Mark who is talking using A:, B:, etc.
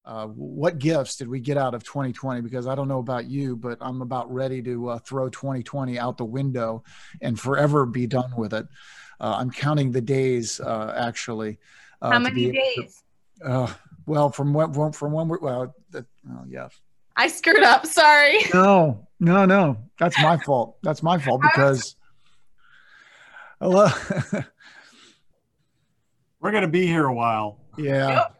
A: what gifts did we get out of 2020? Because I don't know about you, but I'm about ready to throw 2020 out the window and forever be done with it. I'm counting the days, actually,
B: How
A: to be
B: many
A: able to.
B: days?
A: Well, from when we well, oh, yeah.
B: I screwed up. Sorry.
A: No, no, no. That's my fault. That's my fault
B: I was
A: because hello.
C: We're going to be here a while.
A: Yeah.
B: Yep.